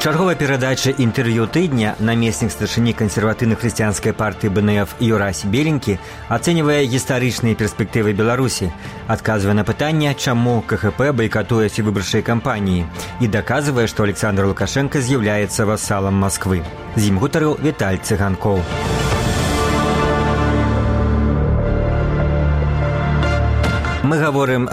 чарговай перадачы інтэрв'ю тыдня намеснік старшыні кансерватыўна-хрысціянскай партыі БНФ Юрась Беленькі ацэньвае гістарычныя перспектывы Беларусі, адказвае на пытанне, чаму КХП байкатуе выбарчыя кампаніі і даказвае, што Александр Лукашенко з'яўляецца васалам Масквы. З ім гутарыў Віталь Цыганкоў. Мы гаворым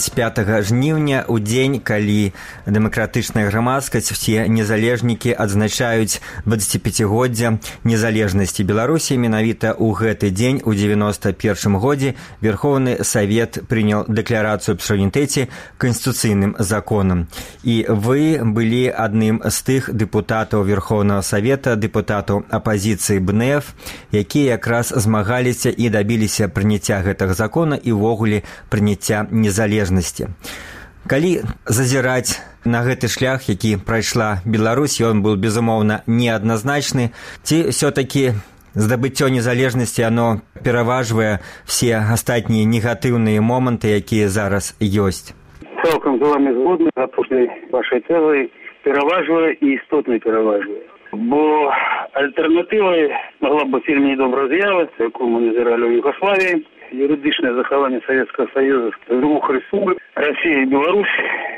25 жніўня у дзень, калі дэмакратычная грамадскасць, усе незалежнікі адзначаюць 25годдзя незалежнасці Беларусі. Менавіта ў гэты дзень у 91 годзе Верховны Савет прыняў дэкларацыю аб суверэнітэце канстытуцыйным законам. І вы былі адным з тых дэпутатаў Верховнага Савета, дэпутатаў апазіцыі БНФ, якія якраз змагаліся і дабіліся прыняцця гэтага закона і ўвогуле прыняцця незалежнасці. Калі зазіраць на гэты шлях, які прайшла Беларусь, ён быў, безумоўна, неадназначны, ці ўсё-такі здабыццё незалежнасці, оно пераважвае все астатнія негатыўныя моманты, якія зараз ёсць? Цалкам з вами згодны, апошняй вашай тэзай пераважвае і істотна пераважвае. Бо альтэрнатывай могла б быць вельмі добрая з'ява, якую мы назіралі ў Югославіі, юридичное захавание Советского Союза двух республик, Россия и Беларусь.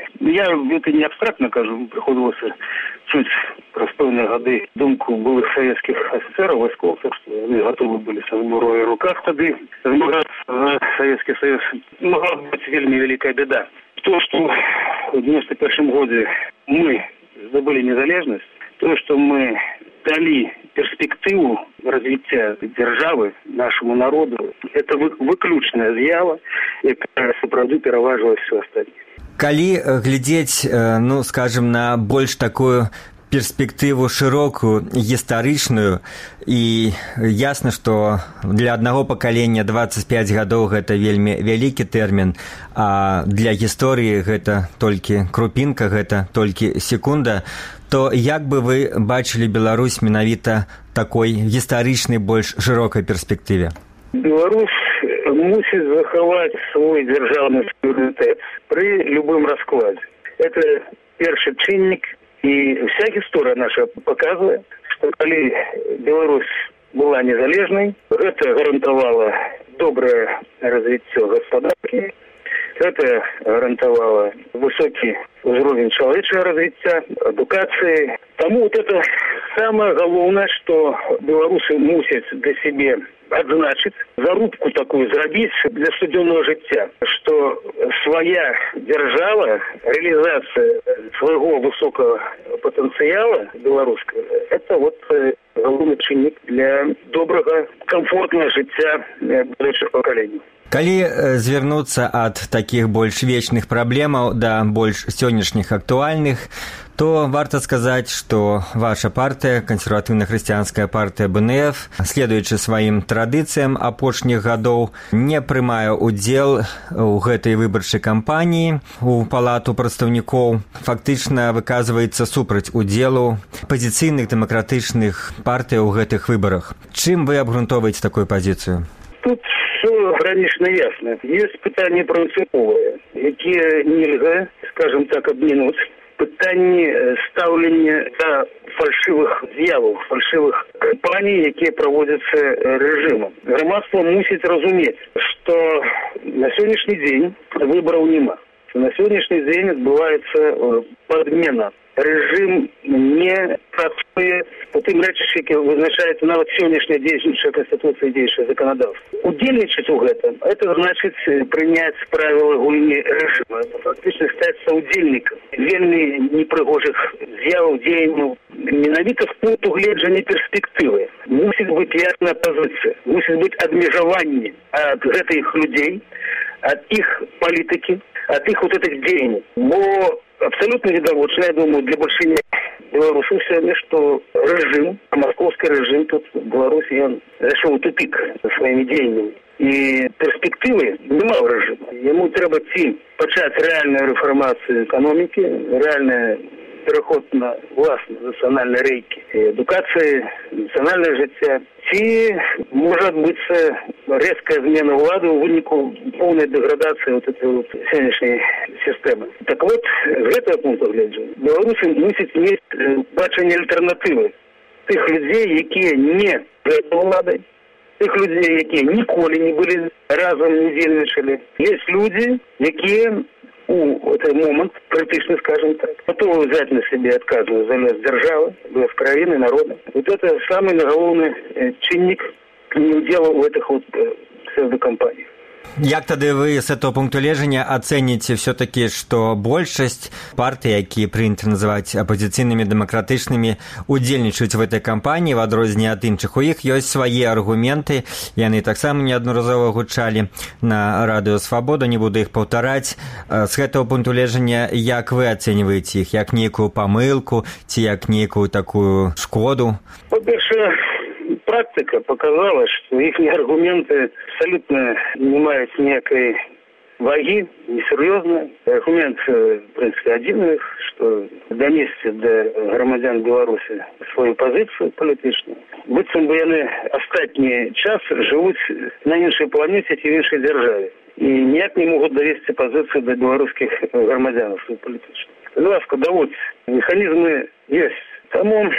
Я это не абстрактно кажу, приходилось чуть простойные годы думку былых советских офицеров, войсковцев, что они готовы были со зброей в руках тогда змагаться за Советский Союз. Могла быть вельми великая беда. То, что в 91 году мы забыли незалежность, то, что мы дали перспективу развития державы нашему народу, это выключная з'ява, якая сапраўды пераважвае все остальное. Калі глядзець, скажем, на больш такую перспектыву шырокую, гістарычную, і ясна, што для аднаго пакалення 25 гадоў гэта вельмі вялікі тэрмін, а для гісторыі гэта толькі крупінка, гэта толькі секунда, то як бы вы бачылі Беларусь менавіта такой гістарычнай, больш шырокай перспектыве? Беларусь мусіць захаваць свой дзяржаўны суверэнітэт пры любым раскладзе. Это першы чыннік, і вся гісторыя наша паказвае, што калі Беларусь была незалежнай, гэта гарантавала добрае развіццё гаспадаркі, это гарантавала высокі ўзровень чалавечага развіцця, адукацыі. Таму вот это самое галоўнае, што беларусы мусяць для сябе адзначыць, зарубку такую зрабіць для штодзённага жыцця, што свая дзяржава, реализация свайго высокого потенциала беларускага, это вот галоўны чыннік для добрага, комфортнага жыцця будучых пакаленняў. Калі звярнуцца ад такіх больш вечных праблемаў да больш сённяшніх актуальных, то варта сказаць, што ваша партыя, кансерватыўна-хрысціянская партыя БНФ, следуючы сваім традыцыям апошніх гадоў, не прымае ўдзел у гэтай выбарчай кампаніі у палату прадстаўнікоў, фактычна выказваецца супраць удзелу пазіцыйных дэмакратычных партый у гэтых выбарах. Чым вы абгрунтоўваеце такую пазіцыю? Тут все гранично ясно. Есть пытанні прынцыповыя, якія нельга, скажем так, абмінуць. Пытанні стаўлення да фальшывых з'яваў, фальшывых кампаній, якія праводзяцца рэжымам. Грамадства мусіць разумець, што на сённяшні дзень выбараў няма. На сённяшні дзень адбываецца падмена. Рэжым не працуе по тым рэчышчам, які вызначаецца нават сённяшняя дзейнічая канстытуцыя і дзейнічае заканадаўства. Удзельнічаць у гэтым, это значыць прыняць правілы гульні рэжыма, фактычна стаць саўдзельнікам вельмі непрыгожых з'яваў, дзеянняў. Менавіта з пункту гледжання перспектывы мусіць быць ясная пазіцыя, мусіць быць адмежаванне ад гэтых людзей, ад іх палітыкі, ад іх вот этих дзеянняў. Бо абсолютно відавочна, я думаю, для большинства белорусов сегодня, что режим, московский режим тут в Беларуси, он зашел в тупик своими деяниями. И перспективы немало режима. Ему треба почать реальную реформацию экономики, реальный переход на власне національні рейки, едукації, національне життя. Ці може відбутися різка зміна влади у виніку повної деградації сьогоднішньої сістэмы. Так вот, з гэтага пункту гледжання беларусы мусяць мець бачанне альтэрнатывы тых людзей, якія не за ўладай, тых людзей, якія ніколі не былі разам, не дзейнічалі. Есть люди, якія у этот момент критично, скажем так, готовы взять на себе отказную за лес державы, лес краины, народа. Вот это самый наголовный чинник неудела в этих вот псевдокомпаниях. Як тады вы з этого пункту лежання ацэніце все-таки, што большасць партый, якія прынята называць апазіцыйнымі дэмакратычнымі, удзельнічаюць в этой кампаніі, в адрозненне ад іншых. У іх ёсць свае аргументы, яны таксама неаднаразова гучалі на радыё Свабода, не буду іх паўтараць. З гэтага пункту лежання як вы ацэньваеце іх, як нейкую памылку ці як нейкую такую шкоду? Па-першае, практика показала, что их аргументы абсолютно не имеют никакой ваги, несерьезно. Аргумент, в принципе, один, что донести до громадян Беларуси свою позицию политическую. Быццам бы яны остатний час живут на іншей планете и в іншей державе. И никак не могут довести позицию до белорусских громадян свою политическую. Ласка, доводь, механизмы есть. Тому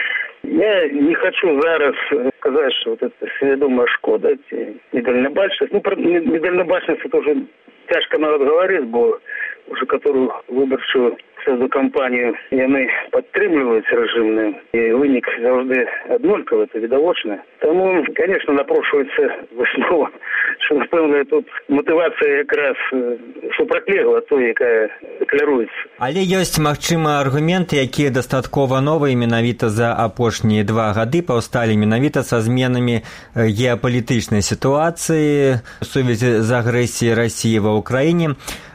я не хочу зараз сказать, что вот это сведомая шкода, недальнобачность. Ну, про недальнобачность это уже тяжко надо говорить, бо уже которую выборчую псевдокомпанию яны падтрымліваюць рэжымную, и вынік заўжды аднолькавы, это відавочна. Тому, конечно, напрошваецца выснова, что, напэўна, тут мотивация якраз супрацьлегла той, якая дэкларуецца. Але ёсць, магчыма, аргументы, якія дастаткова новыя менавіта за апошнія 2 гады паўсталі менавіта са зменамі геапалітычнай сітуацыі ў сувязі з агрэсіяй Расіі ва ўкраіне.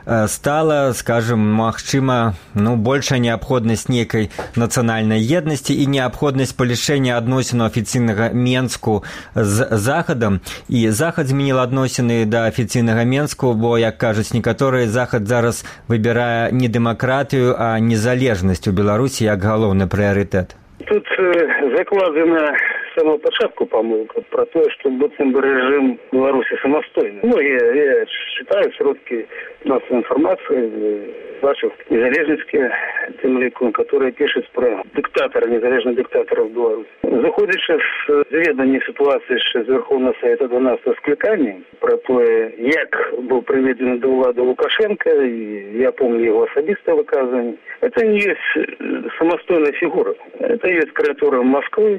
Стала, скажем, магчыма, большая неабходнасць нейкай нацыянальнай еднасці і неабходнасць палішэння адносінаў афіцыйнага Менску з Захадам. І Захад зменіў адносіны да афіцыйнага Менску, бо, як кажуць некаторыя, Захад зараз выбірае не дэмакратыю, а незалежнасць у Беларусі як галоўны прыярытэт. Тут закладена с самого початку помылка про то, что быццам бы режим Беларуси самостойный. Я читаю сродки массовой информации, бачу незалежницкие темлику, которые пишут про диктатора, незалежных диктаторов Беларуси. Заходячи з зведання ситуації ще з Верховного Совета 12 скликання, про то, як був приведений до влади Лукашенко, і я пам'ятаю його особисте виказання, це не є самостійна фігура. Це є креатура Москви.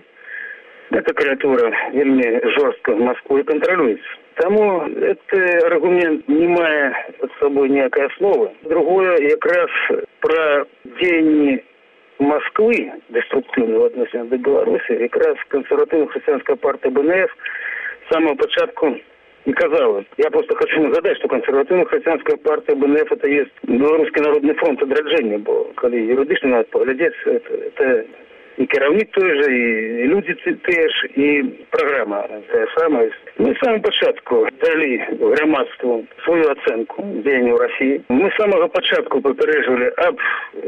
Эта креатура вельми жестко в Москве контролируется. Тому этот аргумент не мае под собой некой основы. Другое, как раз про деяния Москвы, деструктивного отношения до Беларуси, как раз консервативно-христианская партия БНФ с самого початку не казалось. Я просто хочу нагадать, что консервативно-христианская партия БНФ это есть Белорусский народный фронт отраджения, бо коли юридично надо поглядеть, это и керівник той же, и люди теж, и програма та сама. Мы с самого початку дали громадству свою оценку деянию России. Мы с самого початку попереджали об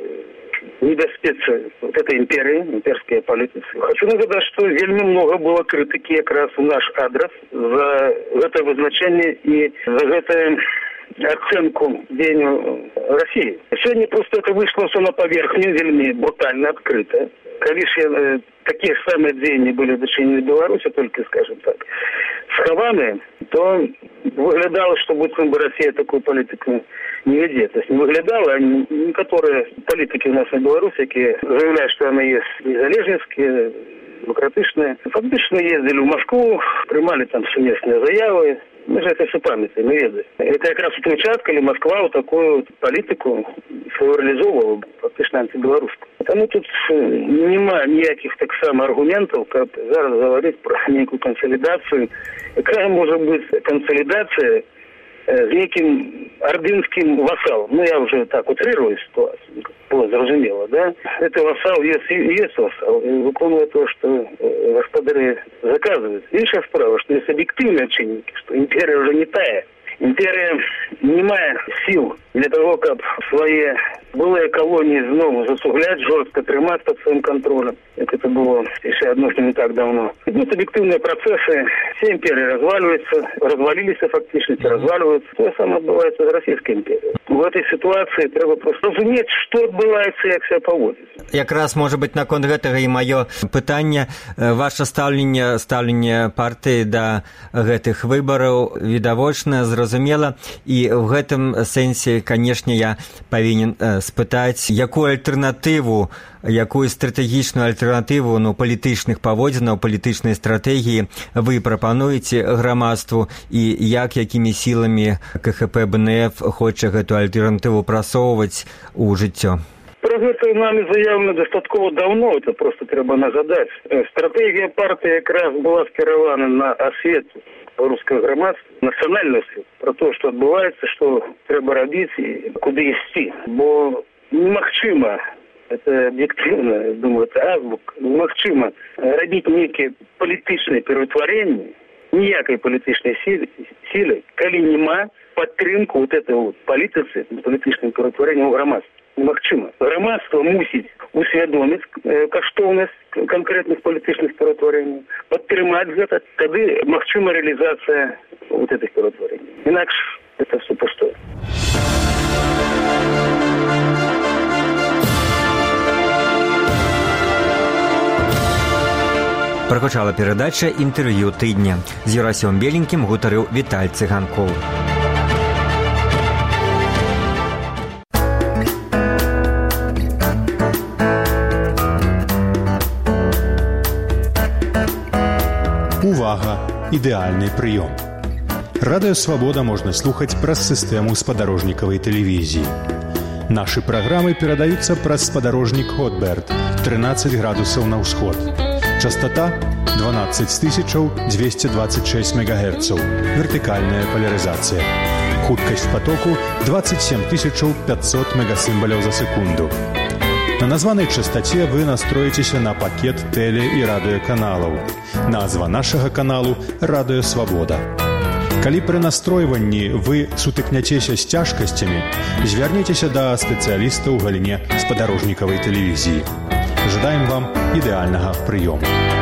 небезпеці этой империи, имперской политики. Хочу нагадать, что вельми много было критики как раз в наш адрес за это вызначение и за это оценку деянию России. Сегодня просто это вышло все на поверхню, вельми брутально, открыто. Конечно, такие же самые деяния были в дочинении Беларуси, только, скажем так, схованы, то выглядало, что будто бы Россия такую политику не ведет. То есть не выглядало, а некоторые политики у нас на Беларуси, которые заявляют, что она есть незалежницкие, демократичные, фактично ездили в Москву, принимали там совместные заявы. Мы же это все памятаем, мы ведаем. Это как раз у участок, или Москва вот такую вот политику свою реализовывала, фактично антибелорусскую. Тому тут нема никаких так само аргументов, как зараз говорить про некую консолидацию. Какая может быть консолидация с неким ордынским вассалом? Я уже так утрирую ситуацию, было зрозумело, да? Это вассал есть вассал, и выполняет то, что господари заказывают. Іншая справа, что есть объективные чинники, что империя уже не тая. Империя не имеет сил для того, как свои былыя калоніі зноў засугляць, жорстка трымаць пад сваім кантролем, як это было яшчэ адносна не так давно. Ідуць аб'ектыўныя працэсы, все імперыі разваліліся фактычна, разваливаюцца. Тое самае адбываецца з расійскай імперіяй. У этой сітуацыі трэба проста разумець, што адбываецца, як себя паводзіць. Якраз, можа быць, наконт гэтага і маё пытанне. Ваша стаўленне партыі да гэтых выбараў відавочна, зразумела, і ў гэтым сэнсе, канешне, я павінен спытаць, якую альтэрнатыву, якую стратэгічную альтэрнатыву палітычных паводзінаў, палітычнай стратэгіі вы прапануеце грамадству і якімі сіламі КХП БНФ хоча гэту альтэрнатыву прасоўваць у жыццё? Про гэта нами заявлено дастаткова давно, это просто трэба нагадаць. Стратэгія партыі якраз была скіравана на асвету рускага грамадства, нацыянальную асвету, про то, што адбываецца, што трэба рабіць і куды ісці. Бо немагчыма, это объективно, думаю, это азбук, немагчыма рабіць нейкія палітычныя пераўтварэнні, ніякай палітычнай сілы, калі няма падтрымку вот этой палітыцы, палітычным пераўтварэнням у грамадстве. Немагчыма. Грамадство мусіць усвядоміць каштоўнасць канкрэтных палітычных пераўтварэнняў, падтрымаць гэта, тады магчыма рэалізацыя вот этих пераўтварэнняў. Інакш это все пустое. Прагучала перадача інтэрв'ю тыдня. З Юрасём Беленькім гутарыў Віталь Цыганкоў. Увага! Ідэальны прыём. Радыё Свабода можна слухаць праз сістэму спадарожнікавай тэлевізіі. Нашы праграмы перадаюцца праз спадарожнік Хотберт 13 градусаў на ўсход. Частота 12226 МГц. Вертыкальная поляризация. Хуткасць потоку 27500 мегасимволяў за секунду. На названай частоце вы настроіцеся на пакет тэле- і радыёканалаў. Назва нашага каналу «Радыё Свабода». Калі пры настройванні вы сутыкняцеся з цяжкасцямі, звярніцеся да спецыяліста ў галіне спадарожнікавай тэлевізіі. Жадаем вам ідэальнага прыёму.